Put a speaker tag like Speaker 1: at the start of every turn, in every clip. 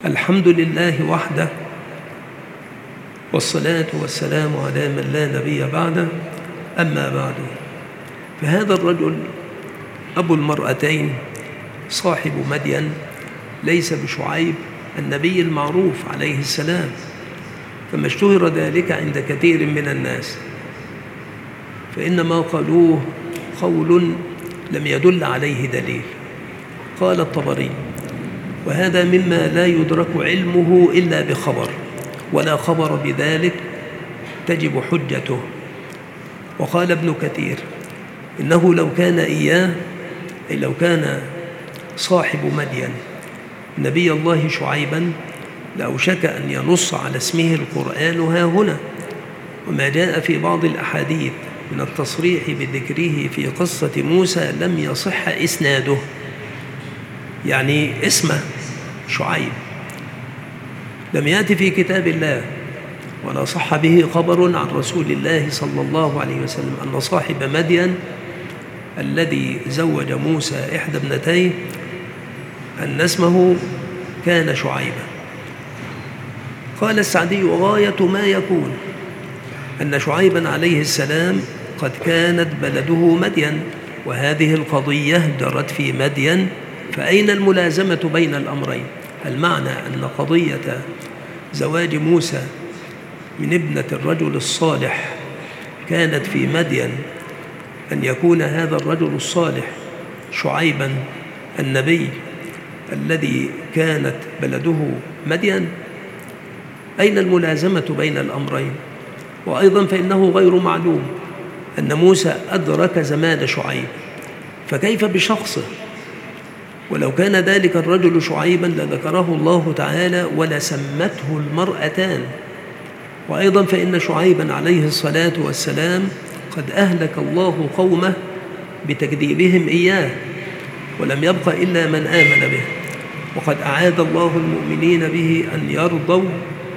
Speaker 1: الحمد لله وحده، والصلاة والسلام على من لا نبي بعده. أما بعد، فهذا الرجل أبو المرأتين صاحب مدين ليس بشعيب النبي المعروف عليه السلام، كما اشتهر ذلك عند كثير من الناس، فإنما قالوه قول لم يدل عليه دليل. قال الطبري: وهذا مما لا يدرك علمه إلا بخبر، ولا خبر بذلك تجب حجته. وقال ابن كثير: إنه لو كان إياه، أي لو كان صاحب مدين نبي الله شعيبا، لأوشك أن ينص على اسمه القرآن ها هنا. وما جاء في بعض الأحاديث من التصريح بذكره في قصة موسى لم يصح إسناده، يعني اسمه شعيب لم يأتي في كتاب الله، ولا صح به خبر عن رسول الله صلى الله عليه وسلم أن صاحب مدين الذي زوج موسى إحدى ابنتيه أن اسمه كان شعيبا. قال السعدي: غاية ما يكون أن شعيبا عليه السلام قد كانت بلده مدين، وهذه القضية جرت في مدين، فأين الملازمة بين الأمرين؟ هل معنى أن قضية زواج موسى من ابنة الرجل الصالح كانت في مدين أن يكون هذا الرجل الصالح شعيبا النبي الذي كانت بلده مدين؟ أين الملازمة بين الأمرين؟ وأيضا فإنه غير معلوم أن موسى أدرك زمان شعيب، فكيف بشخصه؟ ولو كان ذلك الرجل شعيبا لذكره الله تعالى ولسمته المرأتان. وأيضا فإن شعيبا عليه الصلاة والسلام قد أهلك الله قومه بتكذيبهم إياه، ولم يبق إلا من آمن به. وقد أعاد الله المؤمنين به أن يرضوا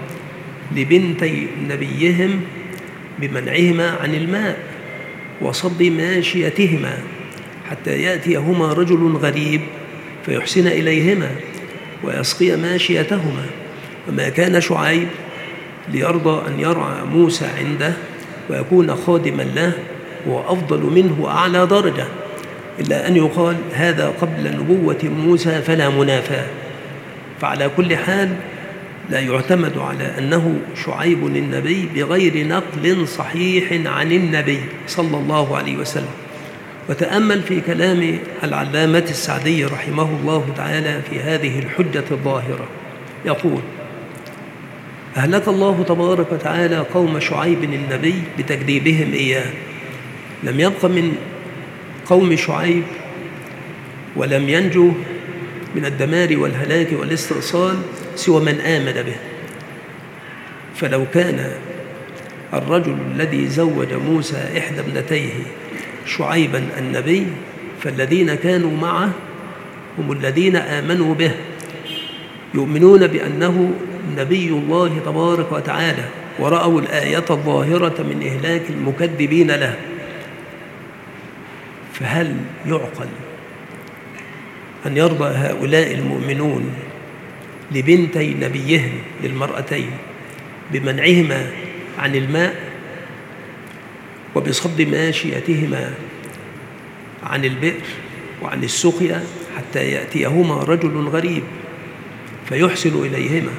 Speaker 1: لبنتي نبيهم بمنعهما عن الماء وصد ماشيتهما حتى يأتيهما رجل غريب فيحسن إليهما ويسقي ماشيتهما. وما كان شعيب ليرضى أن يرعى موسى عنده ويكون خادما له وأفضل منه وأعلى درجة، إلا أن يقال هذا قبل نبوة موسى فلا منافاة. فعلى كل حال لا يعتمد على أنه شعيب النبي بغير نقل صحيح عن النبي صلى الله عليه وسلم. وتأمل في كلام العلامة السعدي رحمه الله تعالى في هذه الحجة الظاهرة، يقول: أهلك الله تبارك وتعالى قوم شعيب النبي بتكذيبهم إياه، لم يبق من قوم شعيب ولم ينجو من الدمار والهلاك والاستئصال سوى من آمن به. فلو كان الرجل الذي زوج موسى إحدى ابنتيه شعيبا النبي، فالذين كانوا معه هم الذين آمنوا به، يؤمنون بأنه نبي الله تبارك وتعالى، ورأوا الآية الظاهرة من إهلاك المكذبين له. فهل يعقل أن يرضى هؤلاء المؤمنون لبنتي نبيهم للمرأتين بمنعهما عن الماء وبصد ماشيتهما عن البئر وعن السقيا حتى يأتيهما رجل غريب فيحسن إليهما،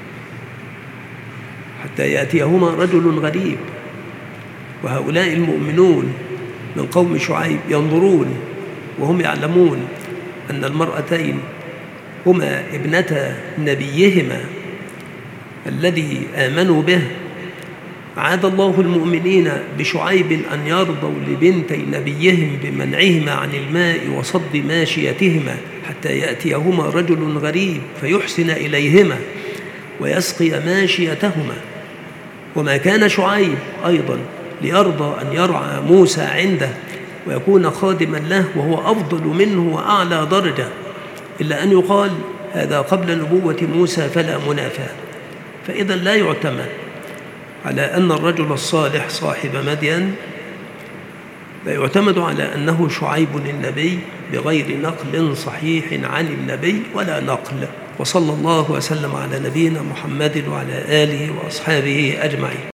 Speaker 1: حتى يأتيهما رجل غريب؟ وهؤلاء المؤمنون من قوم شعيب ينظرون وهم يعلمون أن المرأتين هما ابنتا نبيهما الذي آمنوا به. عاد الله المؤمنين بشعيب أن يرضوا لبنتي نبيهم بمنعهما عن الماء وصد ماشيتهما حتى يأتيهما رجل غريب فيحسن إليهما ويسقي ماشيتهما. وما كان شعيب أيضا ليرضى أن يرعى موسى عنده ويكون خادما له وهو أفضل منه وأعلى درجة، إلا أن يقال هذا قبل نبوة موسى فلا منافاة. فإذا لا يعتمد على أن الرجل الصالح صاحب مدين، لا يعتمد على أنه شعيب النبي بغير نقل صحيح عن النبي ولا نقل وصلى الله وسلم على نبينا محمد وعلى آله وأصحابه أجمعين.